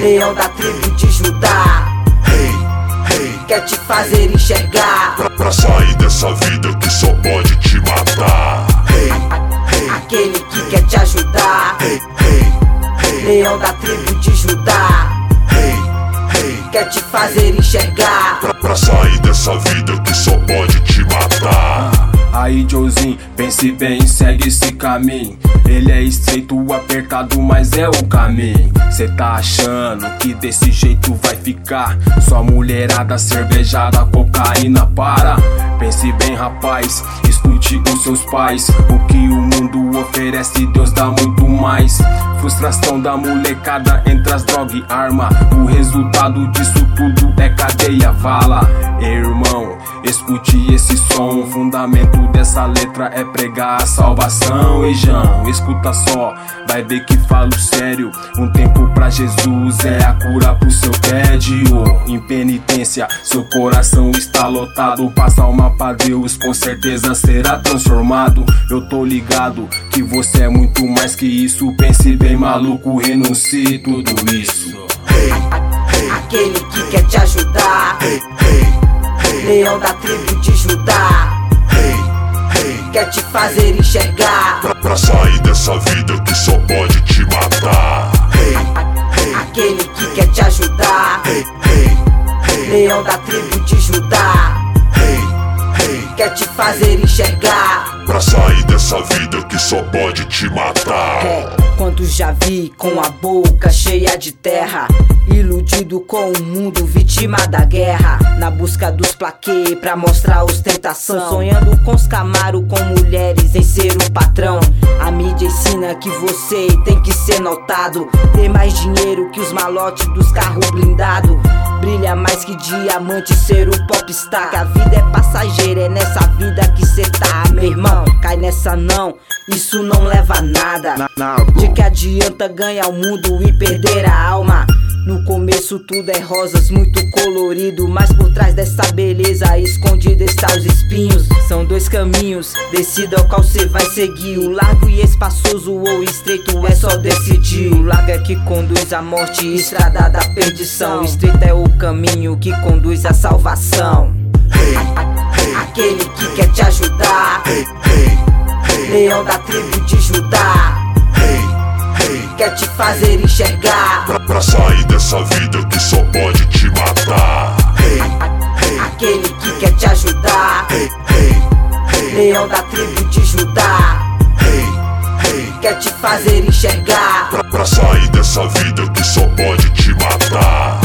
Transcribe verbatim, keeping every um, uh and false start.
leão da tribo de Judá. Hey, hey, quer te fazer enxergar pra, pra sair dessa vida que só pode te matar. Hey, hey, aquele que quer te ajudar. Hey, hey, hey, leão da tribo de Judá. Hey, hey, quer te fazer enxergar pra, pra sair dessa vida que só pode te matar. Aí Joezinho, pense bem, segue esse caminho. Ele é estreito, apertado, mas é o caminho. Cê tá achando que desse jeito vai ficar? Só mulherada, cervejada, cocaína, para. Pense bem, rapaz, escute os seus pais. O que o mundo oferece, Deus dá muito mais. Frustração da molecada entre as drogas e arma. O resultado disso tudo é cadeia, vala. Irmão, escute esse som. O fundamento dessa letra é pregar a salvação. E Jão, escuta só, vai ver que falo sério. Um tempo pra Jesus é a cura pro seu tédio. Em penitência, seu coração está lotado. Passa alma pra Deus, com certeza será transformado. Eu tô ligado que você é muito mais que isso. Pense bem, maluco, renuncie tudo isso. Hey, hey, aquele que quer te ajudar. Hey, hey, hey, leão da tribo de Judá. Hey, hey, quer te fazer enxergar pra, pra sair dessa vida que só pode te matar. Hey, hey, aquele que quer te ajudar. Hey, hey, hey, leão da tribo de Judá. Hey, hey, quer te fazer enxergar pra sair dessa vida que só pode te matar. É, quantos já vi com a boca cheia de terra, iludido com o mundo, vítima da guerra, na busca dos plaquês pra mostrar ostentação, sonhando com os Camaro, com mulheres em ser o patrão. A mídia ensina que você tem que ser notado, ter mais dinheiro que os malotes dos carros blindados, brilha mais que diamante, ser o popstar. Que a vida é passageira, é nessa vida que cê tá, meu irmão. Cai nessa não, isso não leva a nada. De que adianta ganhar o mundo e perder a alma? No começo tudo é rosas, muito colorido, mas por trás dessa beleza escondida está os espinhos. São dois caminhos, decida qual cê vai seguir. O largo e espaçoso ou estreito é só decidir. O largo é que conduz à morte, estrada da perdição. O estreito é o caminho que conduz à salvação. Hey, hey, aquele que quer te ajudar. Hey, hey, hey, leão da tribo de Judá. Hey, hey, quer te fazer enxergar pra, pra sair dessa vida que só pode te matar. Hey, hey, aquele que quer te ajudar. Hey, hey, hey, leão da tribo de Judá. Hey, hey, quer te fazer enxergar pra, pra sair dessa vida que só pode te matar.